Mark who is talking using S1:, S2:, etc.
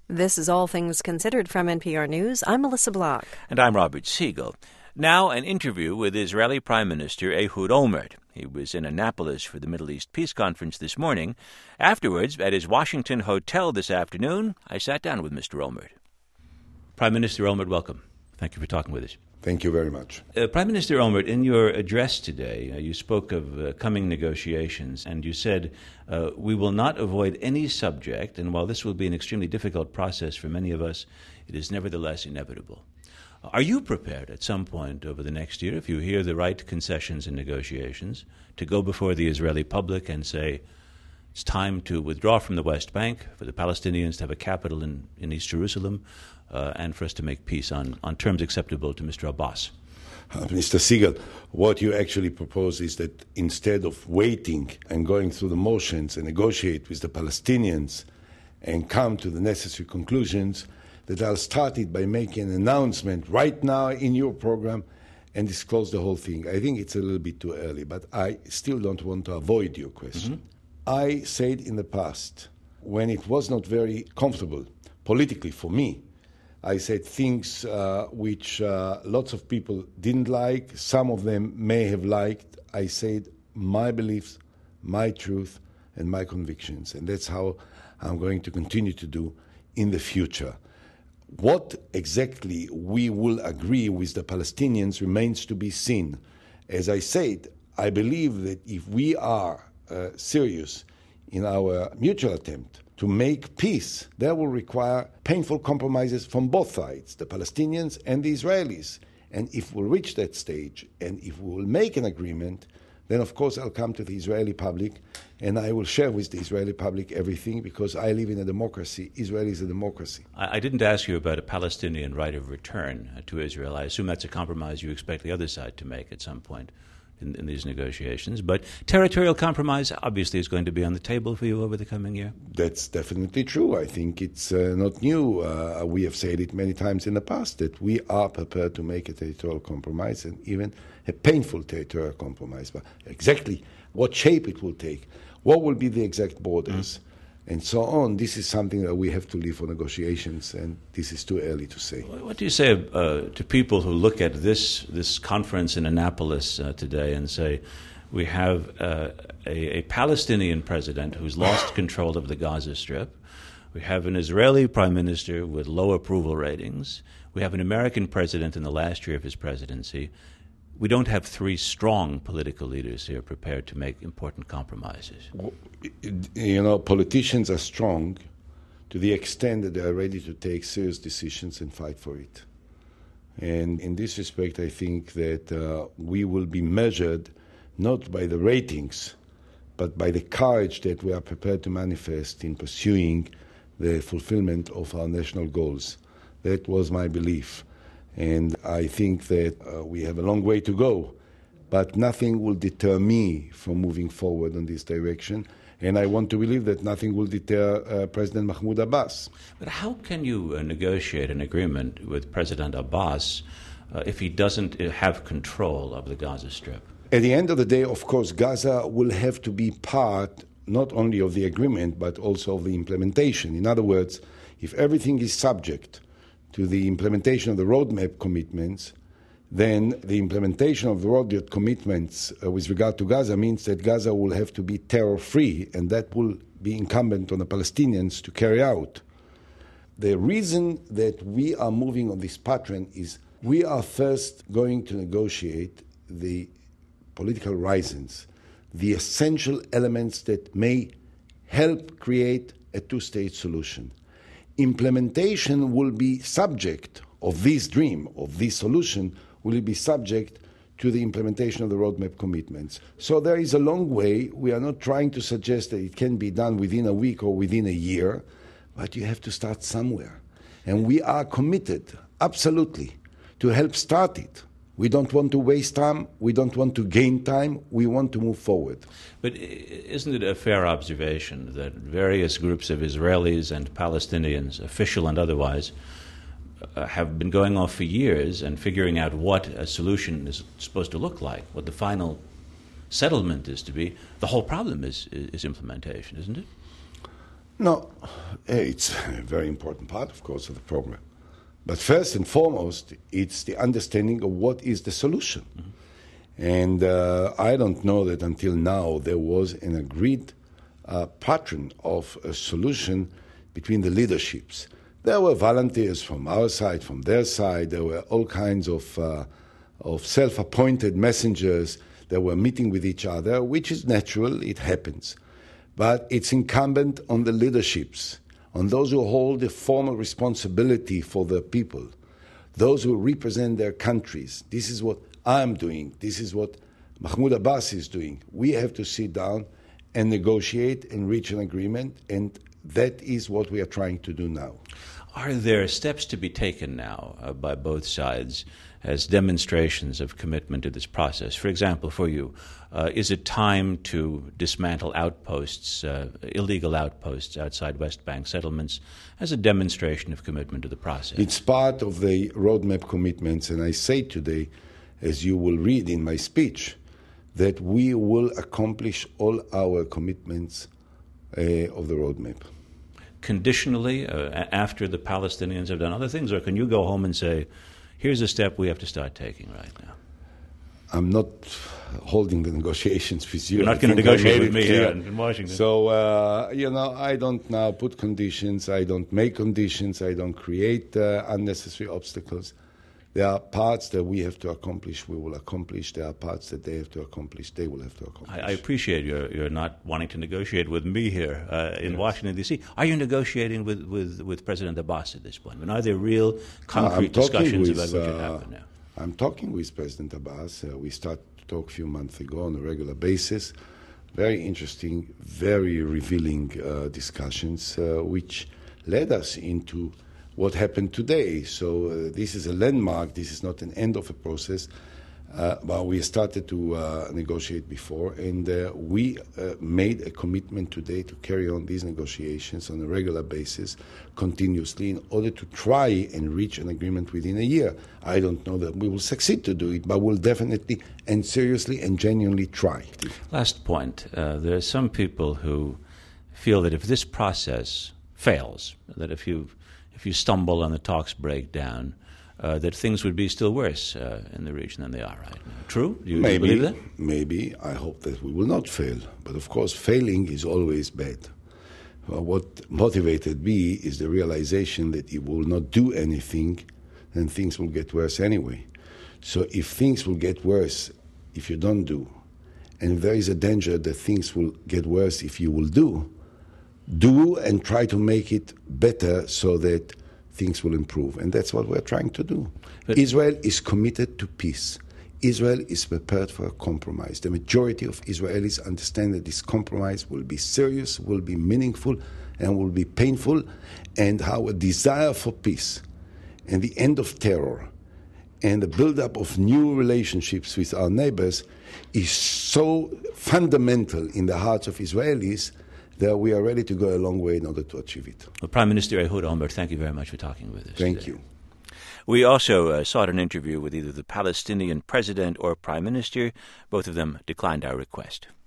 S1: This is All Things Considered from NPR News. I'm Melissa Block.
S2: And I'm Robert Siegel. Now, an interview with Israeli Prime Minister Ehud Olmert. He was in Annapolis for the Middle East Peace Conference this morning. Afterwards, at his Washington hotel this afternoon, I sat down with Mr. Olmert. Prime Minister Olmert, welcome. Thank you for talking with us.
S3: Thank you very much.
S2: Prime Minister Olmert, in your address today, you spoke of coming negotiations, and you said, we will not avoid any subject, and while this will be an extremely difficult process for many of us, it is nevertheless inevitable. Are you prepared at some point over the next year, if you hear the right concessions in negotiations, to go before the Israeli public and say, it's time to withdraw from the West Bank, for the Palestinians to have a capital in East Jerusalem, and for us to make peace on terms acceptable to Mr. Abbas?
S3: Mr. Siegel, what you actually propose is that instead of waiting and going through the motions and negotiate with the Palestinians and come to the necessary conclusions, that I'll start it by making an announcement right now in your program and disclose the whole thing. I think it's a little bit too early, but I still don't want to avoid your question. I said in the past, when it was not very comfortable politically for me, I said things which lots of people didn't like, some of them may have liked. I said my beliefs, my truth, and my convictions, and that's how I'm going to continue to do in the future. What exactly we will agree with the Palestinians remains to be seen. As I said, I believe that if we are serious in our mutual attempt to make peace, that will require painful compromises from both sides, the Palestinians and the Israelis. And if we reach that stage, and if we will make an agreement, then of course I'll come to the Israeli public and I will share with the Israeli public everything, because I live in a democracy. Israel is a democracy.
S2: I didn't ask you about a Palestinian right of return to Israel. I assume that's a compromise you expect the other side to make at some point in these negotiations. But territorial compromise obviously is going to be on the table for you over the coming year.
S3: That's definitely true. I think it's not new. We have said it many times in the past that we are prepared to make a territorial compromise, and even a painful territorial compromise. But exactly what shape it will take, what will be the exact borders, and so on, this is something that we have to leave for negotiations, and this is too early to say.
S2: What do you say to people who look at this conference in Annapolis today and say, we have a Palestinian president who's lost control of the Gaza Strip, we have an Israeli prime minister with low approval ratings, we have an American president in the last year of his presidency. We don't have three strong political leaders here prepared to make important compromises.
S3: You know, politicians are strong to the extent that they are ready to take serious decisions and fight for it. And in this respect, I think that we will be measured not by the ratings, but by the courage that we are prepared to manifest in pursuing the fulfillment of our national goals. That was my belief. And I think that we have a long way to go, but nothing will deter me from moving forward in this direction. And I want to believe that nothing will deter President Mahmoud Abbas.
S2: But how can you negotiate an agreement with President Abbas if he doesn't have control of the Gaza Strip?
S3: At the end of the day, of course, Gaza will have to be part not only of the agreement, but also of the implementation. In other words, if everything is subject to the implementation of the roadmap commitments, then the implementation of the roadmap commitments with regard to Gaza means that Gaza will have to be terror-free, and that will be incumbent on the Palestinians to carry out. The reason that we are moving on this pattern is we are first going to negotiate the political horizons, the essential elements that may help create a two-state solution. Implementation will be subject of this dream, of this solution, will be subject to the implementation of the roadmap commitments. So there is a long way. We are not trying to suggest that it can be done within a week or within a year, but you have to start somewhere. And we are committed, absolutely, to help start it. We don't want to waste time. We don't want to gain time. We want to move forward.
S2: But isn't it a fair observation that various groups of Israelis and Palestinians, official and otherwise, have been going off for years and figuring out what a solution is supposed to look like, what the final settlement is to be? The whole problem is implementation, isn't it?
S3: No, it's a very important part, of course, of the program. But first and foremost, it's the understanding of what is the solution. Mm-hmm. And I don't know that until now there was an agreed pattern of a solution between the leaderships. There were volunteers from our side, from their side. There were all kinds of self-appointed messengers that were meeting with each other, which is natural, it happens. But it's incumbent on the leaderships, on those who hold the formal responsibility for their people, those who represent their countries. This is what I'm doing. This is what Mahmoud Abbas is doing. We have to sit down and negotiate and reach an agreement, and that is what we are trying to do now.
S2: Are there steps to be taken now by both sides as demonstrations of commitment to this process? For example, for you, is it time to dismantle outposts, illegal outposts outside West Bank settlements, as a demonstration of commitment to the process?
S3: It's part of the roadmap commitments, and I say today, as you will read in my speech, that we will accomplish all our commitments of the roadmap.
S2: Conditionally, after the Palestinians have done other things, or can you go home and say, here's a step we have to start taking right now?
S3: I'm not holding the negotiations with you.
S2: You're not going to negotiate with me here in Washington.
S3: So, I don't now put conditions. I don't make conditions. I don't create unnecessary obstacles. There are parts that we have to accomplish, we will accomplish. There are parts that they have to accomplish, they will have to accomplish.
S2: I appreciate you're not wanting to negotiate with me here in Washington, D.C. Are you negotiating with President Abbas at this point? And are there real concrete discussions about what should happen now?
S3: I'm talking with President Abbas. We started to talk a few months ago on a regular basis. Very interesting, very revealing discussions, which led us into what happened today. So this is a landmark. This is not an end of a process. But we started to negotiate before, and we made a commitment today to carry on these negotiations on a regular basis, continuously, in order to try and reach an agreement within a year. I don't know that we will succeed to do it, but we'll definitely and seriously and genuinely try.
S2: Last point. There are some people who feel that if this process fails, that if you stumble and the talks break down, that things would be still worse in the region than they are right now. True? Do you believe that?
S3: Maybe. I hope that we will not fail. But of course, failing is always bad. What motivated me is the realization that if we will not do anything, then things will get worse anyway. So if things will get worse if you don't do, and there is a danger that things will get worse if you will do and try to make it better so that things will improve. And that's what we're trying to do. But Israel is committed to peace. Israel is prepared for a compromise. The majority of Israelis understand that this compromise will be serious, will be meaningful, and will be painful, and how a desire for peace and the end of terror and the build-up of new relationships with our neighbors is so fundamental in the hearts of Israelis that we are ready to go a long way in order to achieve it.
S2: Well, Prime Minister Ehud Olmert, thank you very much for talking with us.
S3: Thank you.
S2: We also sought an interview with either the Palestinian president or prime minister. Both of them declined our request.